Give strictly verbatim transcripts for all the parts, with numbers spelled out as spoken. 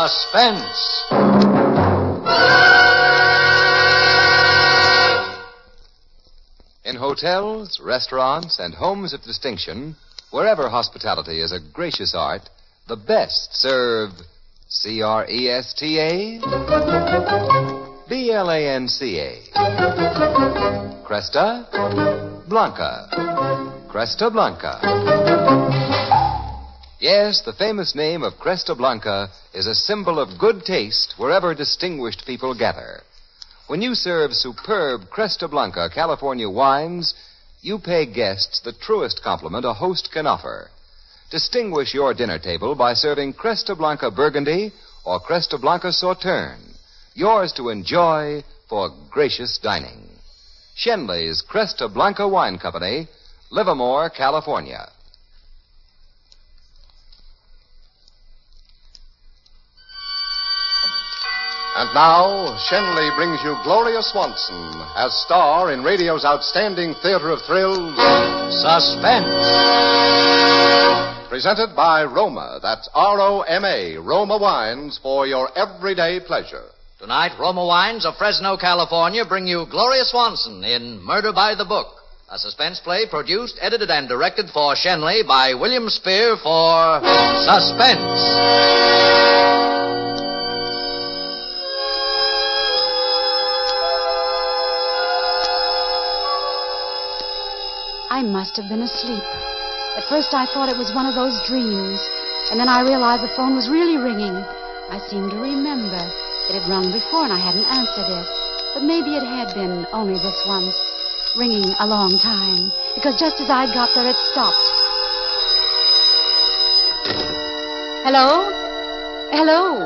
Suspense. In hotels, restaurants, and homes of distinction, wherever hospitality is a gracious art, the best serve C R E S T A, B L A N C A. Cresta Blanca. Cresta Blanca. Yes, the famous name of Cresta Blanca is a symbol of good taste wherever distinguished people gather. When you serve superb Cresta Blanca California wines, you pay guests the truest compliment a host can offer. Distinguish your dinner table by serving Cresta Blanca Burgundy or Cresta Blanca Sauterne, yours to enjoy for gracious dining. Shenley's Cresta Blanca Wine Company, Livermore, California. And now, Shenley brings you Gloria Swanson as star in radio's outstanding theater of thrills, Suspense. Presented by Roma. That's R O M A, Roma Wines, for your everyday pleasure. Tonight, Roma Wines of Fresno, California, bring you Gloria Swanson in Murder by the Book, a suspense play produced, edited, and directed for Shenley by William Spear for Suspense. I must have been asleep. At first I thought it was one of those dreams, and then I realized the phone was really ringing. I seemed to remember. It had rung before and I hadn't answered it. But maybe it had been only this once, ringing a long time, because just as I got there it stopped. Hello? Hello?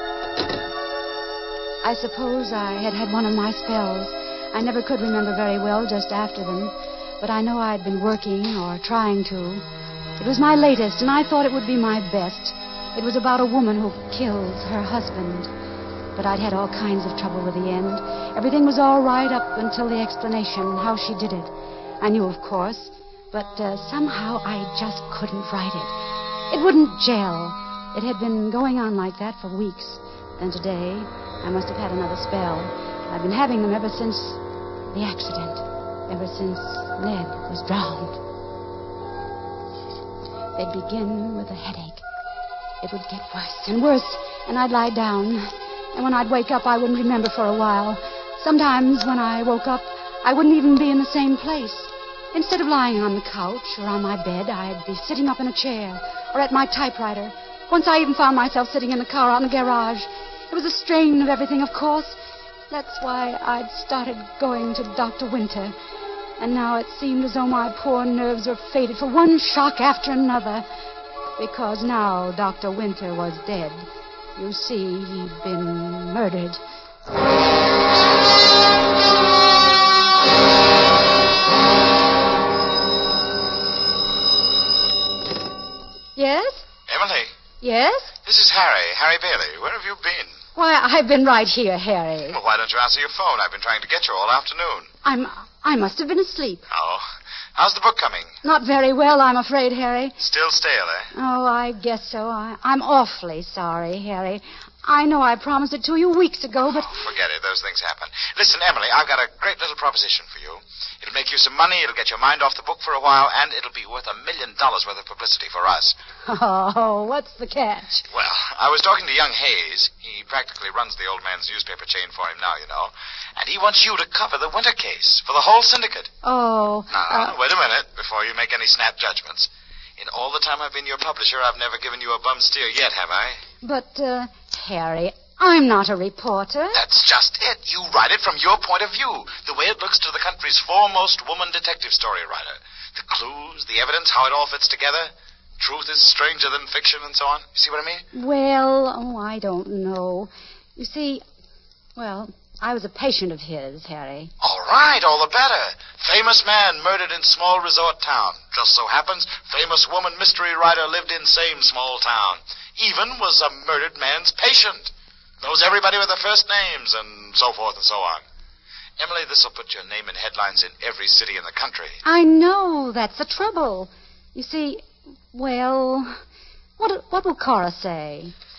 I suppose I had had one of my spells. I never could remember very well just after them. But I know I'd been working or trying to. It was my latest, and I thought it would be my best. It was about a woman who kills her husband. But I'd had all kinds of trouble with the end. Everything was all right up until the explanation, how she did it. I knew, of course, but uh, somehow I just couldn't write it. It wouldn't gel. It had been going on like that for weeks. Then today, I must have had another spell. I've been having them ever since the accident. Ever since Ned was drowned. They'd begin with a headache. It would get worse and worse, and I'd lie down. And when I'd wake up, I wouldn't remember for a while. Sometimes when I woke up, I wouldn't even be in the same place. Instead of lying on the couch or on my bed, I'd be sitting up in a chair or at my typewriter. Once I even found myself sitting in the car out in the garage. It was a strain of everything, of course. That's why I'd started going to Doctor Winter. And now it seemed as though my poor nerves were fated for one shock after another. Because now Doctor Winter was dead. You see, he'd been murdered. Yes? Emily? Yes? This is Harry, Harry Bailey. Where have you been? Why, I've been right here, Harry. Well, why don't you answer your phone? I've been trying to get you all afternoon. I'm... I must have been asleep. Oh. How's the book coming? Not very well, I'm afraid, Harry. Still stale, eh? Oh, I guess so. I, I'm awfully sorry, Harry. I know I promised it to you weeks ago, but... Oh, forget it. Those things happen. Listen, Emily, I've got a great little proposition for you. It'll make you some money, it'll get your mind off the book for a while, and it'll be worth a million dollars worth of publicity for us. Oh, what's the catch? Well, I was talking to young Hayes. He practically runs the old man's newspaper chain for him now, you know. And he wants you to cover the Winter case for the whole syndicate. Oh. Now, uh... wait a minute before you make any snap judgments. In all the time I've been your publisher, I've never given you a bum steer yet, have I? But, uh, Harry, I'm not a reporter. That's just it. You write it from your point of view, the way it looks to the country's foremost woman detective story writer. The clues, the evidence, how it all fits together. Truth is stranger than fiction and so on. You see what I mean? Well, oh, I don't know. You see, well, I was a patient of his, Harry. All right, all the better. Famous man murdered in small resort town. Just so happens, famous woman mystery writer lived in same small town. Even was a murdered man's patient. Knows everybody with their first names and so forth and so on. Emily, this will put your name in headlines in every city in the country. I know. That's the trouble. You see, well, what what will Cora say?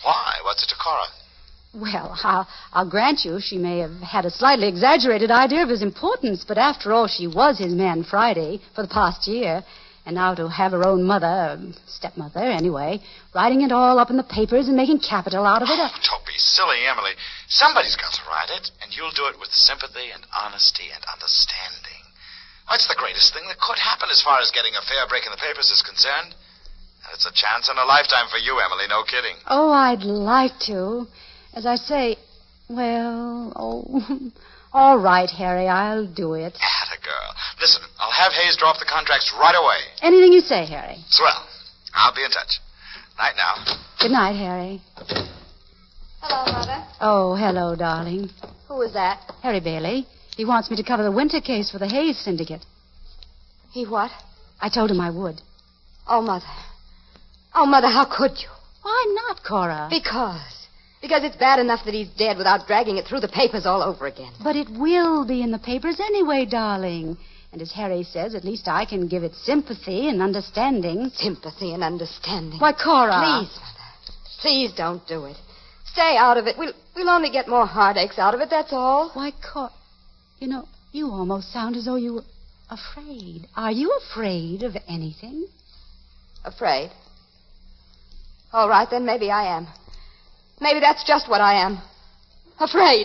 Why? What's it to Cora? Well, I'll, I'll grant you she may have had a slightly exaggerated idea of his importance, but after all, she was his man Friday for the past year. And now to have her own mother, um, stepmother anyway, writing it all up in the papers and making capital out of it. Oh, don't be silly, Emily. Somebody's got to write it, and you'll do it with sympathy and honesty and understanding. What's the greatest thing that could happen as far as getting a fair break in the papers is concerned? And it's a chance in a lifetime for you, Emily, no kidding. Oh, I'd like to. As I say, well, oh, all right, Harry, I'll do it. Atta girl. Listen, I'll have Hayes draw up the contracts right away. Anything you say, Harry. Swell. I'll be in touch. Night now. Good night, Harry. Hello, Mother. Oh, hello, darling. Who was that? Harry Bailey. He wants me to cover the winter case for the Hayes Syndicate. He what? I told him I would. Oh, Mother. Oh, Mother, how could you? Why not, Cora? Because. Because it's bad enough that he's dead without dragging it through the papers all over again. But it will be in the papers anyway, darling. And as Harry says, at least I can give it sympathy and understanding. Sympathy and understanding. Why, Cora. Please, Mother. Please don't do it. Stay out of it. We'll, we'll only get more heartaches out of it, that's all. Why, Cora. You know, you almost sound as though you were afraid. Are you afraid of anything? Afraid? All right, then maybe I am. Maybe that's just what I am. Afraid.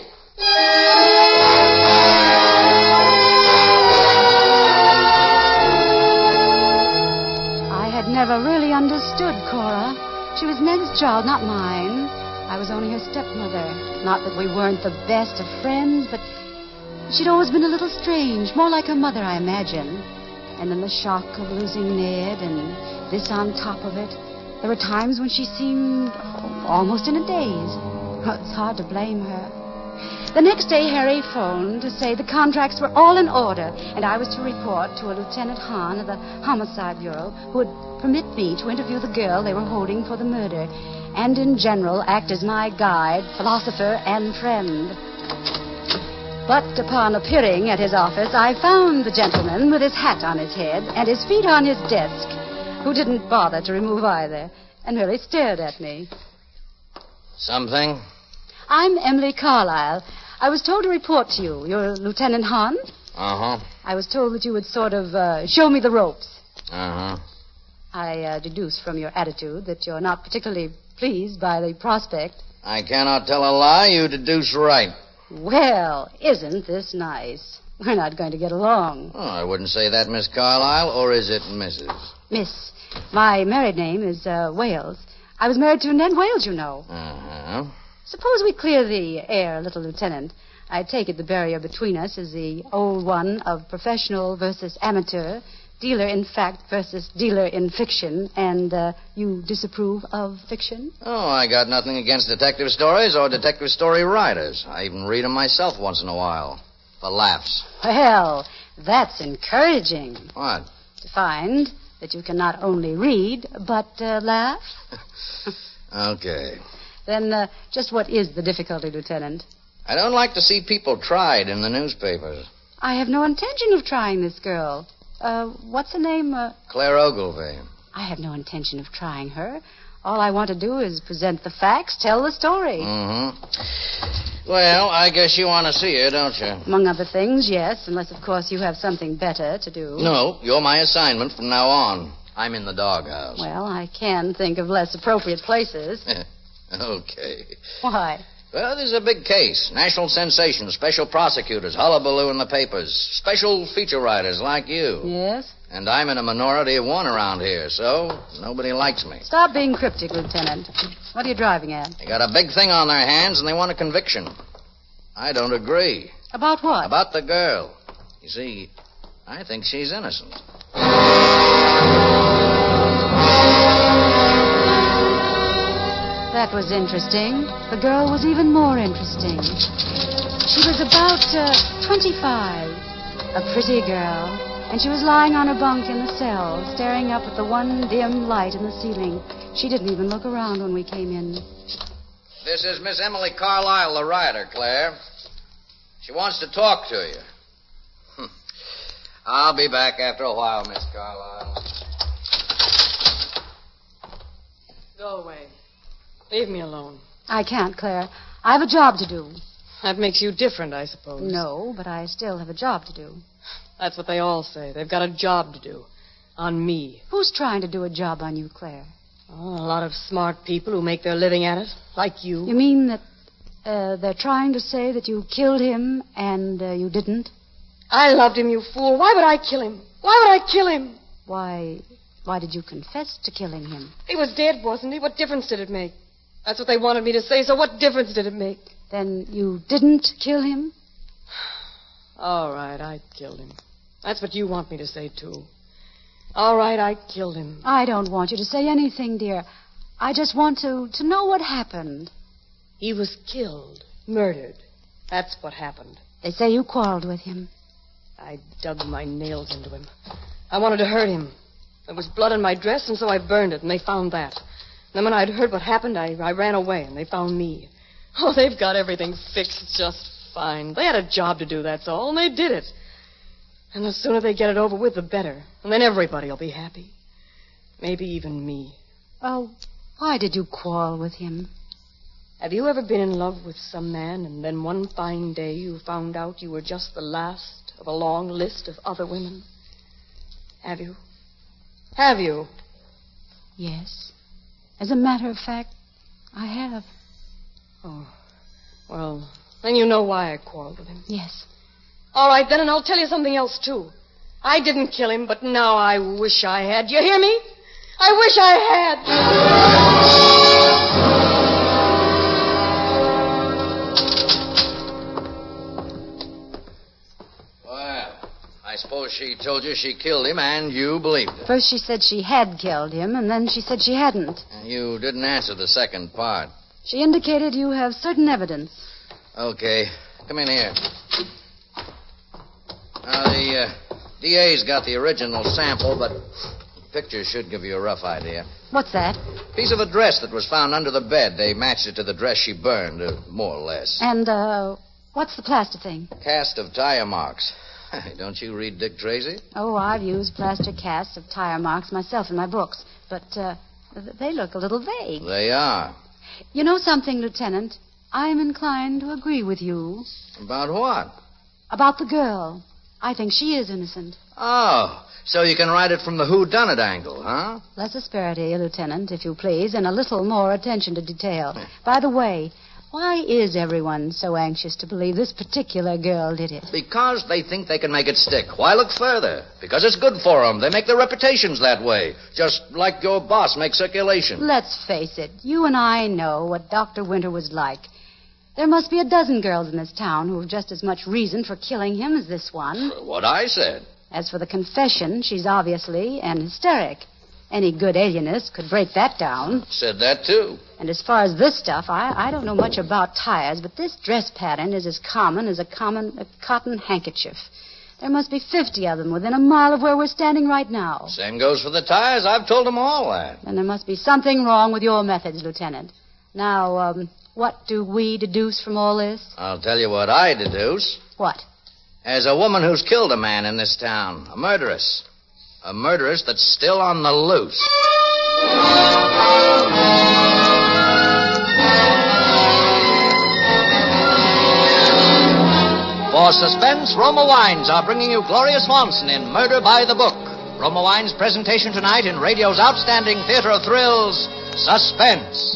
I had never really understood Cora. She was Ned's child, not mine. I was only her stepmother. Not that we weren't the best of friends, but she'd always been a little strange, more like her mother, I imagine. And then the shock of losing Ned and this on top of it. There were times when she seemed almost in a daze. Well, it's hard to blame her. The next day, Harry phoned to say the contracts were all in order, and I was to report to a Lieutenant Hahn of the Homicide Bureau who would permit me to interview the girl they were holding for the murder, and in general act as my guide, philosopher, and friend. But upon appearing at his office, I found the gentleman with his hat on his head and his feet on his desk, who didn't bother to remove either, and merely stared at me. Something? I'm Emily Carlyle. I was told to report to you. You're Lieutenant Hahn? Uh-huh. I was told that you would sort of uh, show me the ropes. Uh-huh. I uh, deduce from your attitude that you're not particularly pleased by the prospect. I cannot tell a lie. You deduce right. Well, isn't this nice? We're not going to get along. Oh, I wouldn't say that, Miss Carlyle, or is it Missus? Miss. My married name is uh, Wales. I was married to Ned Wales, you know. Uh-huh. Suppose we clear the air, little Lieutenant. I take it the barrier between us is the old one of professional versus amateur, dealer in fact versus dealer in fiction, and uh, you disapprove of fiction? Oh, I got nothing against detective stories or detective story writers. I even read them myself once in a while. For laughs. Well, that's encouraging. What? To find that you can not only read, but uh, laugh. Okay. Then uh, just what is the difficulty, Lieutenant? I don't like to see people tried in the newspapers. I have no intention of trying this girl. Uh, what's her name? Uh, Claire Ogilvy. I have no intention of trying her. All I want to do is present the facts, tell the story. Mm-hmm. Well, I guess you want to see her, don't you? Among other things, yes, unless, of course, you have something better to do. No, you're my assignment from now on. I'm in the doghouse. Well, I can think of less appropriate places. Okay. Why? Well, this is a big case. National sensation, special prosecutors, hullabaloo in the papers, special feature writers like you. Yes? And I'm in a minority of one around here, so nobody likes me. Stop being cryptic, Lieutenant. What are you driving at? They got a big thing on their hands, and they want a conviction. I don't agree. About what? About the girl. You see, I think she's innocent. That was interesting. The girl was even more interesting. She was about uh, twenty-five, a pretty girl, and she was lying on her bunk in the cell, staring up at the one dim light in the ceiling. She didn't even look around when we came in. This is Miss Emily Carlyle, the writer, Claire. She wants to talk to you. Hm. I'll be back after a while, Miss Carlyle. Go away. Leave me alone. I can't, Claire. I have a job to do. That makes you different, I suppose. No, but I still have a job to do. That's what they all say. They've got a job to do. On me. Who's trying to do a job on you, Claire? Oh, a lot of smart people who make their living at it, like you. You mean that uh, they're trying to say that you killed him and uh, you didn't? I loved him, you fool. Why would I kill him? Why would I kill him? Why, why did you confess to killing him? He was dead, wasn't he? What difference did it make? That's what they wanted me to say, so what difference did it make? Then you didn't kill him? All right, I killed him. That's what you want me to say, too. All right, I killed him. I don't want you to say anything, dear. I just want to, to know what happened. He was killed, murdered. That's what happened. They say you quarreled with him. I dug my nails into him. I wanted to hurt him. There was blood on my dress, and so I burned it, and they found that. Then when I'd heard what happened, I, I ran away, and they found me. Oh, they've got everything fixed just fine. They had a job to do, that's all, and they did it. And the sooner they get it over with, the better. And then everybody will be happy. Maybe even me. Oh, why did you quarrel with him? Have you ever been in love with some man, and then one fine day you found out you were just the last of a long list of other women? Have you? Have you? Yes. As a matter of fact, I have. Oh, well, then you know why I quarreled with him. Yes. All right, then, and I'll tell you something else, too. I didn't kill him, but now I wish I had. You hear me? I wish I had. Well, I suppose she told you she killed him, and you believed it. First she said she had killed him, and then she said she hadn't. And you didn't answer the second part. She indicated you have certain evidence. Okay, come in here. Now, the uh, D A's got the original sample, but the picture should give you a rough idea. What's that? Piece of a dress that was found under the bed. They matched it to the dress she burned, uh, more or less. And, uh, what's the plaster thing? Cast of tire marks. Don't you read Dick Tracy? Oh, I've used plaster casts of tire marks myself in my books, but, uh, they look a little vague. They are. You know something, Lieutenant? I'm inclined to agree with you. About what? About the girl. I think she is innocent. Oh, so you can write it from the whodunit angle, huh? Less asperity, Lieutenant, if you please, and a little more attention to detail. By the way, why is everyone so anxious to believe this particular girl did it? Because they think they can make it stick. Why look further? Because it's good for them. They make their reputations that way. Just like your boss makes circulation. Let's face it. You and I know what Doctor Winter was like. There must be a dozen girls in this town who have just as much reason for killing him as this one. For what I said. As for the confession, she's obviously an hysteric. Any good alienist could break that down. Said that, too. And as far as this stuff, I, I don't know much about tires, but this dress pattern is as common as a common a cotton handkerchief. There must be fifty of them within a mile of where we're standing right now. Same goes for the tires. I've told them all that. And there must be something wrong with your methods, Lieutenant. Now, um, what do we deduce from all this? I'll tell you what I deduce. What? There's a woman who's killed a man in this town. A murderess. A murderess that's still on the loose. For suspense, Roma Wines are bringing you Gloria Swanson in Murder by the Book. Roma Wines' presentation tonight in radio's outstanding theater of thrills, Suspense.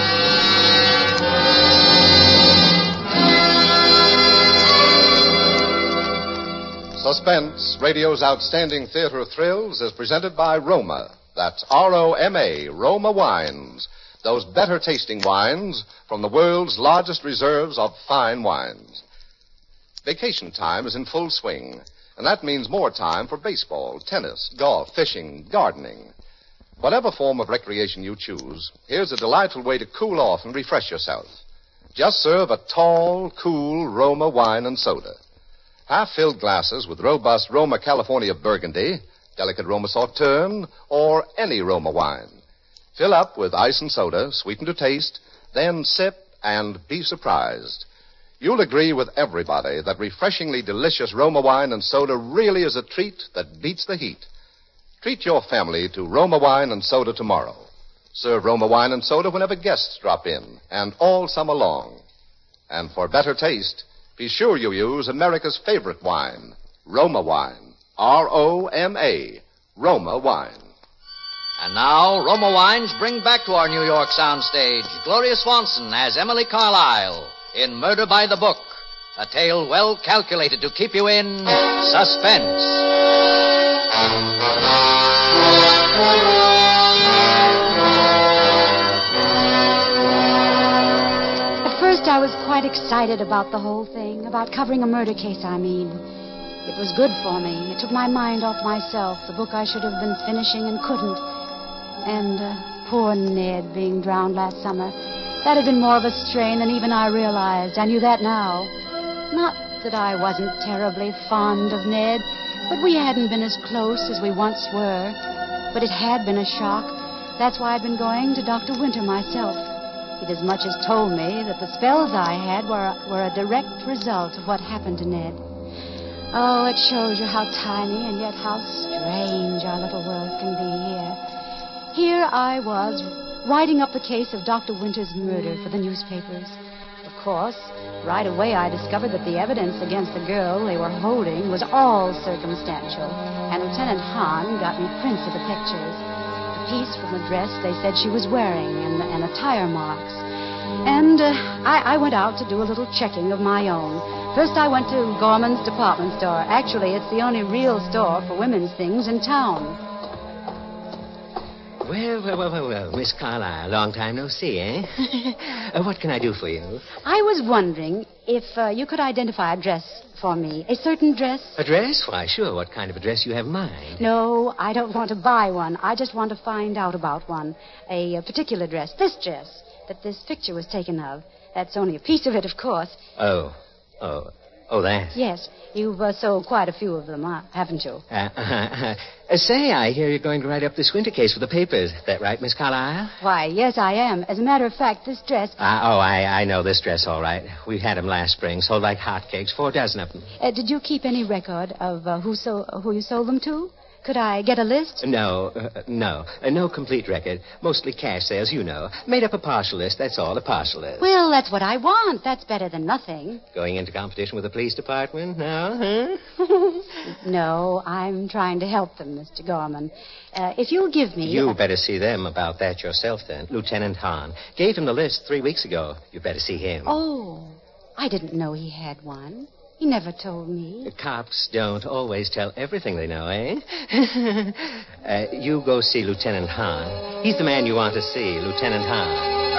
Suspense, radio's outstanding theater of thrills, is presented by Roma. That's R O M A, Roma Wines. Those better-tasting wines from the world's largest reserves of fine wines. Vacation time is in full swing, and that means more time for baseball, tennis, golf, fishing, gardening. Whatever form of recreation you choose, here's a delightful way to cool off and refresh yourself. Just serve a tall, cool Roma wine and soda. Half-filled glasses with robust Roma California Burgundy, delicate Roma Sauterne, or any Roma wine. Fill up with ice and soda, sweeten to taste, then sip and be surprised. You'll agree with everybody that refreshingly delicious Roma wine and soda really is a treat that beats the heat. Treat your family to Roma wine and soda tomorrow. Serve Roma wine and soda whenever guests drop in, and all summer long. And for better taste, be sure you use America's favorite wine, Roma wine. R O M A, Roma wine. And now, Roma Wines bring back to our New York soundstage Gloria Swanson as Emily Carlyle in Murder by the Book, a tale well calculated to keep you in suspense. At first, I was quite excited about the whole thing, about covering a murder case, I mean. It was good for me. It took my mind off myself, the book I should have been finishing and couldn't. And uh, poor Ned being drowned last summer. That had been more of a strain than even I realized. I knew that now. Not that I wasn't terribly fond of Ned, but we hadn't been as close as we once were. But it had been a shock. That's why I'd been going to Doctor Winter myself. He'd as much as told me that the spells I had were, were a direct result of what happened to Ned. Oh, it shows you how tiny and yet how strange our little world can be here. Here I was, writing up the case of Doctor Winter's murder for the newspapers. Of course, right away I discovered that the evidence against the girl they were holding was all circumstantial, and Lieutenant Hahn got me prints of the pictures. The piece from the dress they said she was wearing, and the, and the tire marks. And uh, I, I went out to do a little checking of my own. First I went to Gorman's department store. Actually, it's the only real store for women's things in town. Well, well, well, well, well, Miss Carlyle, long time no see, eh? uh, what can I do for you? I was wondering if uh, you could identify a dress for me. A certain dress? A dress? Why, sure. What kind of a dress you have in mind? No, I don't want to buy one. I just want to find out about one. A, a particular dress. This dress that this picture was taken of. That's only a piece of it, of course. Oh. Oh. Oh, that? Yes. You've uh, sold quite a few of them, uh, haven't you? Uh, uh, uh, say, I hear you're going to write up this winter case for the papers. Is that right, Miss Carlyle? Why, yes, I am. As a matter of fact, this dress... Uh, oh, I, I know this dress all right. We had them last spring, sold like hotcakes, four dozen of them. Uh, did you keep any record of uh, who, so, who you sold them to? Could I get a list? No, uh, no. Uh, no complete record. Mostly cash sales, you know. Made up a partial list, that's all, a partial list. Well, that's what I want. That's better than nothing. Going into competition with the police department now, huh? No, I'm trying to help them, Mister Gorman. Uh, if you'll give me... You uh, better see them about that yourself, then. Lieutenant Hahn. Gave him the list three weeks ago. You better see him. Oh, I didn't know he had one. He never told me. The cops don't always tell everything they know, eh? uh, you go see Lieutenant Hahn. He's the man you want to see, Lieutenant Hahn.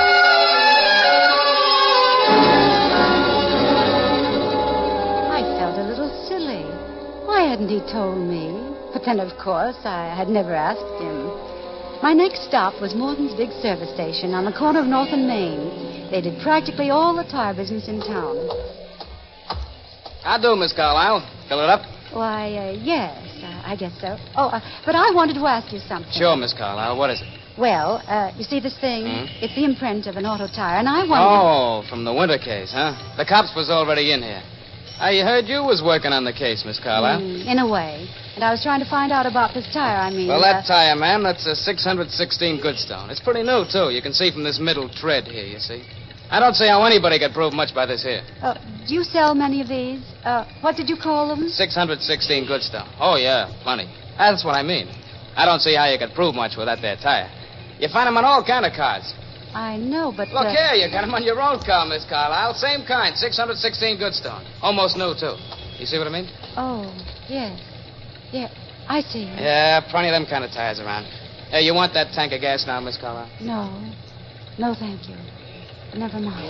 I felt a little silly. Why hadn't he told me? But then, of course, I had never asked him. My next stop was Morton's big service station on the corner of North and Main. They did practically all the tire business in town. How do, Miss Carlyle? Fill it up? Why, uh, yes, uh, I guess so. Oh, uh, but I wanted to ask you something. Sure, Miss Carlyle. What is it? Well, uh, you see this thing? Mm-hmm. It's the imprint of an auto tire, and I wondered... Oh, from the winter case, huh? The cops was already in here. I heard you was working on the case, Miss Carlyle. Mm, in a way. And I was trying to find out about this tire, I mean... Well, that uh, tire, ma'am, that's a six hundred sixteen Goodstone. It's pretty new, too. You can see from this middle tread here, you see. I don't see how anybody could prove much by this here. Uh, do you sell many of these? Uh, what did you call them? six hundred sixteen Goodstone. Oh, yeah, plenty. That's what I mean. I don't see how you could prove much with that there tire. You find them on all kind of cars. I know, but... Look uh... here, you got them on your own car, Miss Carlyle. Same kind, six hundred sixteen Goodstone. Almost new, too. You see what I mean? Oh, yes. Yeah, I see. Yeah, plenty of them kind of tires around. Hey, you want that tank of gas now, Miss Carlyle? No. No, thank you. Never mind.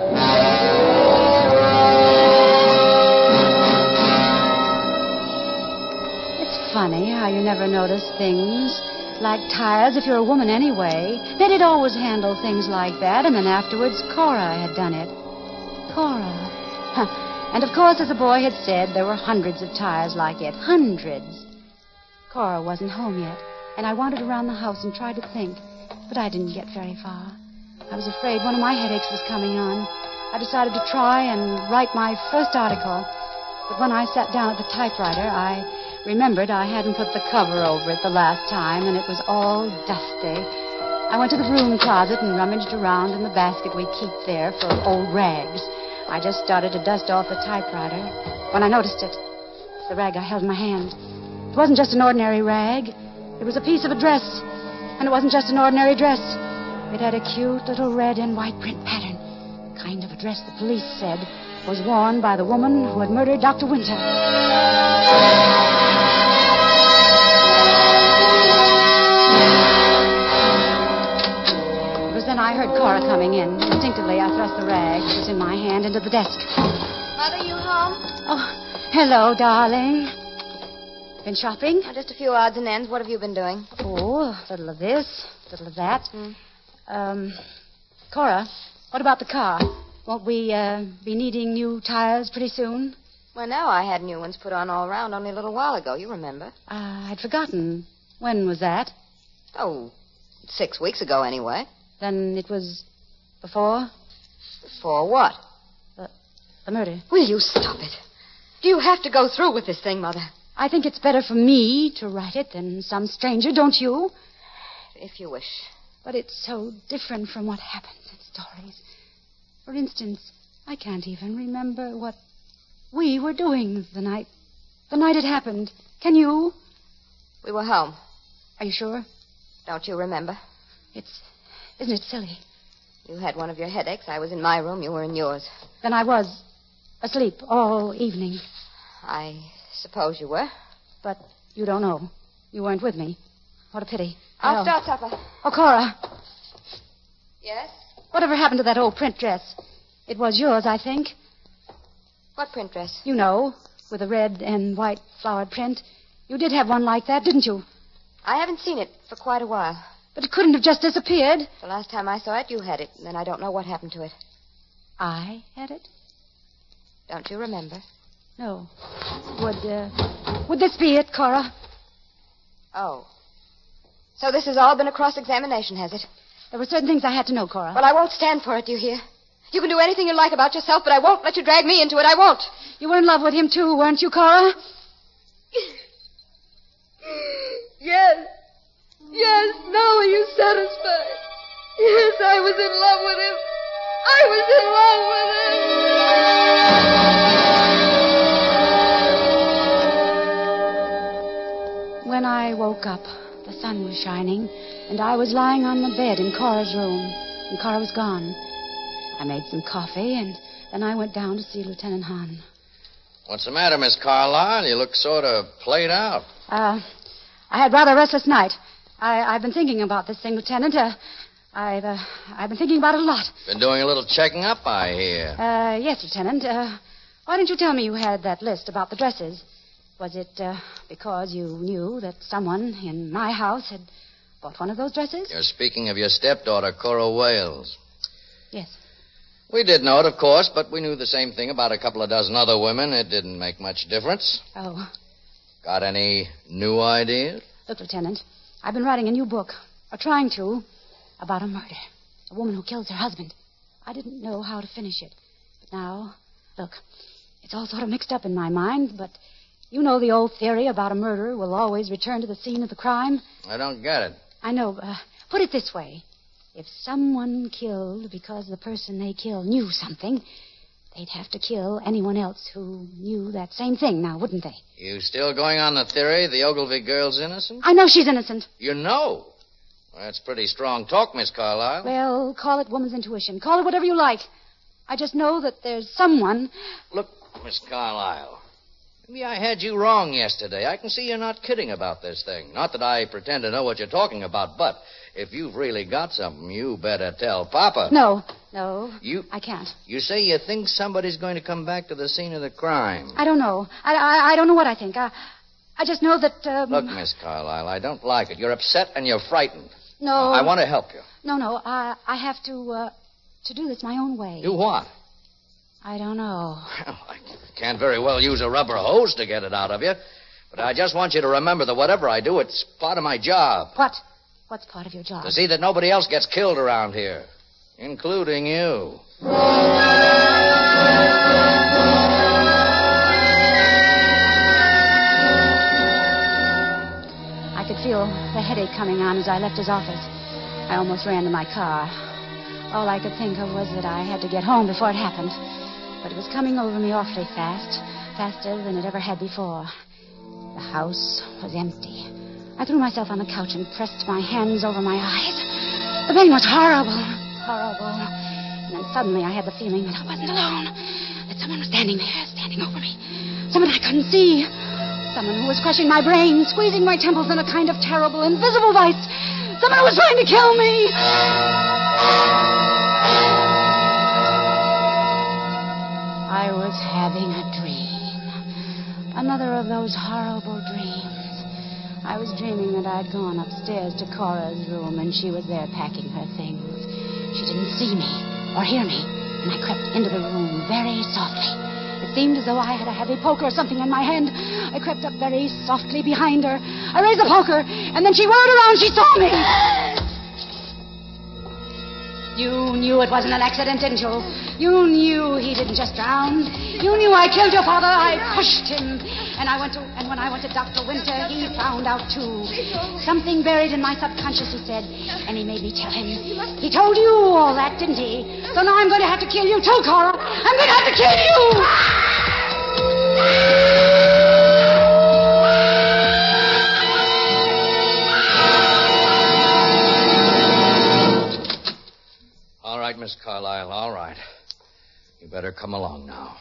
It's funny how you never notice things like tires if you're a woman anyway. Then it always handled things like that, and then afterwards Cora had done it. Cora. Huh. And of course, as the boy had said, there were hundreds of tires like it. Hundreds. Cora wasn't home yet, and I wandered around the house and tried to think, but I didn't get very far. I was afraid one of my headaches was coming on. I decided to try and write my first article. But when I sat down at the typewriter, I remembered I hadn't put the cover over it the last time, and it was all dusty. I went to the broom closet and rummaged around in the basket we keep there for old rags. I just started to dust off the typewriter when I noticed it. The rag I held in my hand. It wasn't just an ordinary rag. It was a piece of a dress. And it wasn't just an ordinary dress. It had a cute little red and white print pattern. Kind of a dress the police said was worn by the woman who had murdered Doctor Winter. It was then I heard Cora coming in. Instinctively, I thrust the rag that was in my hand into the desk. Mother, you home? Oh, hello, darling. Been shopping? Oh, just a few odds and ends. What have you been doing? Oh, a little of this, a little of that. Hmm. Um, Cora, what about the car? Won't we uh, be needing new tires pretty soon? Well, no, I had new ones put on all around only a little while ago. You remember? Uh, I'd forgotten. When was that? Oh, six weeks ago, anyway. Then it was before For what? the, the murder. Will you stop it? Do you have to go through with this thing, Mother? I think it's better for me to write it than some stranger, don't you? If you wish. But it's so different from what happens in stories. For instance, I can't even remember what we were doing the night the night it happened. Can you? We were home. Are you sure? Don't you remember? It's isn't it silly? You had one of your headaches. I was in my room. You were in yours. Then I was asleep all evening. I suppose you were. But you don't know. You weren't with me. What a pity. I'll Well- start supper. Oh, Cora, Yes? whatever happened to that old print dress? It was yours, I think. What print dress? You know, with a red and white flowered print. You did have one like that, didn't you? I haven't seen it for quite a while. But it couldn't have just disappeared. The last time I saw it, you had it, and then I don't know what happened to it. I had it? Don't you remember? No. Would, uh, would this be it, Cora? Oh. So this has all been a cross-examination, has it? There were certain things I had to know, Cora. Well, I won't stand for it, do you hear? You can do anything you like about yourself, but I won't let you drag me into it. I won't. You were in love with him, too, weren't you, Cora? Yes. Yes. Now are you satisfied? Yes, I was in love with him. I was in love with him. When I woke up, the sun was shining, and I was lying on the bed in Cora's room, and Cora was gone. I made some coffee, and then I went down to see Lieutenant Hahn. What's the matter, Miss Carlyle? You look sort of played out. Uh, I had rather a restless night. I, I've been thinking about this thing, Lieutenant. Uh, I've, uh, I've been thinking about it a lot. Been doing a little checking up, I hear. Uh, yes, Lieutenant. Uh, why didn't you tell me you had that list about the dresses? Was it uh, because you knew that someone in my house had bought one of those dresses? You're speaking of your stepdaughter, Cora Wales. Yes. We did know it, of course, but we knew the same thing about a couple of dozen other women. It didn't make much difference. Oh. Got any new ideas? Look, Lieutenant, I've been writing a new book, or trying to, about a murder. A woman who kills her husband. I didn't know how to finish it. But now, look, it's all sort of mixed up in my mind, but you know the old theory about a murderer will always return to the scene of the crime? I don't get it. I know. Uh, put it this way. If someone killed because the person they killed knew something, they'd have to kill anyone else who knew that same thing now, wouldn't they? You still going on the theory the Ogilvy girl's innocent? I know she's innocent. You know? Well, that's pretty strong talk, Miss Carlyle. Well, call it woman's intuition. Call it whatever you like. I just know that there's someone... Look, Miss Carlyle, maybe I had you wrong yesterday. I can see you're not kidding about this thing. Not that I pretend to know what you're talking about, but if you've really got something, you better tell Papa. No, no, You, I can't. you say you think somebody's going to come back to the scene of the crime. I don't know. I, I, I don't know what I think. I, I just know that... Um, Look, Miss Carlyle, I don't like it. You're upset and you're frightened. No. I want to help you. No, no, I, I have to, uh, to do this my own way. Do what? I don't know. Well, I can't very well use a rubber hose to get it out of you. But I just want you to remember that whatever I do, it's part of my job. What? What's part of your job? To see that nobody else gets killed around here, including you. I could feel the headache coming on as I left his office. I almost ran to my car. All I could think of was that I had to get home before it happened. But it was coming over me awfully fast, faster than it ever had before. The house was empty. I threw myself on the couch and pressed my hands over my eyes. The pain was horrible, horrible. And then suddenly I had the feeling that I wasn't alone, that someone was standing there, standing over me. Someone I couldn't see. Someone who was crushing my brain, squeezing my temples in a kind of terrible, invisible vice. Someone who was trying to kill me. I was having a dream. Another of those horrible dreams. I was dreaming that I'd gone upstairs to Cora's room, and she was there packing her things. She didn't see me or hear me, and I crept into the room very softly. It seemed as though I had a heavy poker or something in my hand. I crept up very softly behind her. I raised the poker, and then she whirled around. She saw me. You knew it wasn't an accident, didn't you? You knew he didn't just drown. You knew I killed your father. I pushed him. And I went to and when I went to Doctor Winter, he found out too. Something buried in my subconscious, he said. And he made me tell him. He told you all that, didn't he? So now I'm going to have to kill you too, Cora. I'm going to have to kill you. All right, Miss Carlyle, all right. You better come along now.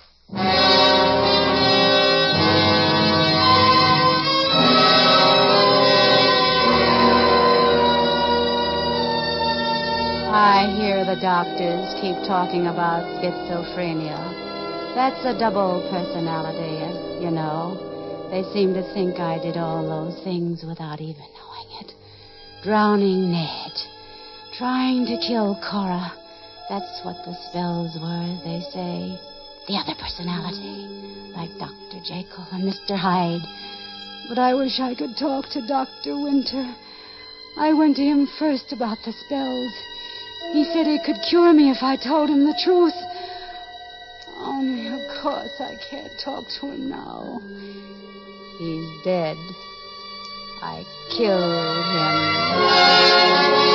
I hear the doctors keep talking about schizophrenia. That's a double personality, you know. They seem to think I did all those things without even knowing it. Drowning Ned. Trying to kill Cora. That's what the spells were, they say. The other personality. Like Doctor Jekyll and Mister Hyde. But I wish I could talk to Doctor Winter. I went to him first about the spells. He said he could cure me if I told him the truth. Only, of course, I can't talk to him now. He's dead. I killed him.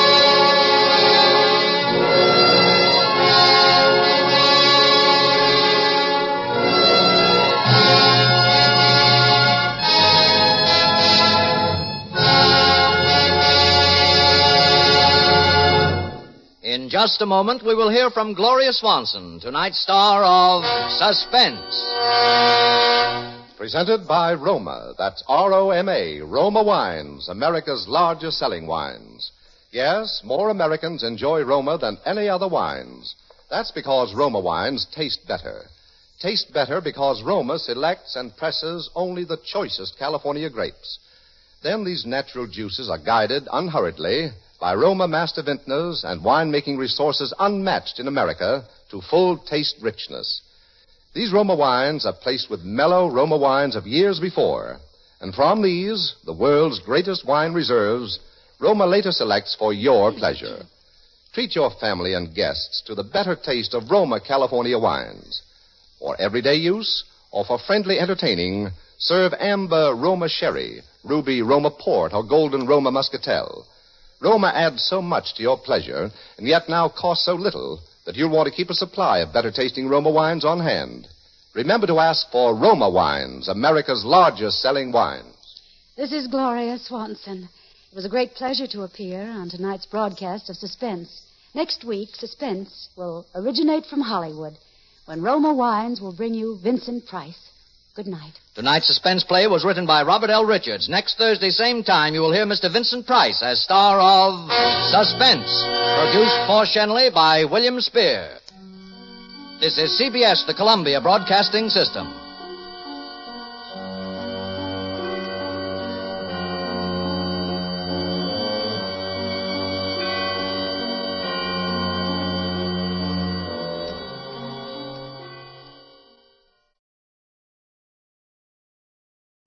In just a moment, we will hear from Gloria Swanson, tonight's star of Suspense. Presented by Roma. That's R O M A, Roma Wines, America's largest selling wines. Yes, more Americans enjoy Roma than any other wines. That's because Roma wines taste better. Taste better because Roma selects and presses only the choicest California grapes. Then these natural juices are guided unhurriedly by Roma master vintners and winemaking resources unmatched in America to full taste richness. These Roma wines are placed with mellow Roma wines of years before. And from these, the world's greatest wine reserves, Roma later selects for your pleasure. Treat your family and guests to the better taste of Roma California wines. For everyday use or for friendly entertaining, serve amber Roma sherry, ruby Roma port, or golden Roma muscatel. Roma adds so much to your pleasure, and yet now costs so little, that you'll want to keep a supply of better-tasting Roma wines on hand. Remember to ask for Roma Wines, America's largest-selling wines. This is Gloria Swanson. It was a great pleasure to appear on tonight's broadcast of Suspense. Next week, Suspense will originate from Hollywood, when Roma Wines will bring you Vincent Price. Good night. Tonight's suspense play was written by Robert L. Richards. Next Thursday, same time, you will hear Mister Vincent Price as star of Suspense, produced for Shenley by William Spear. This is C B S, the Columbia Broadcasting System.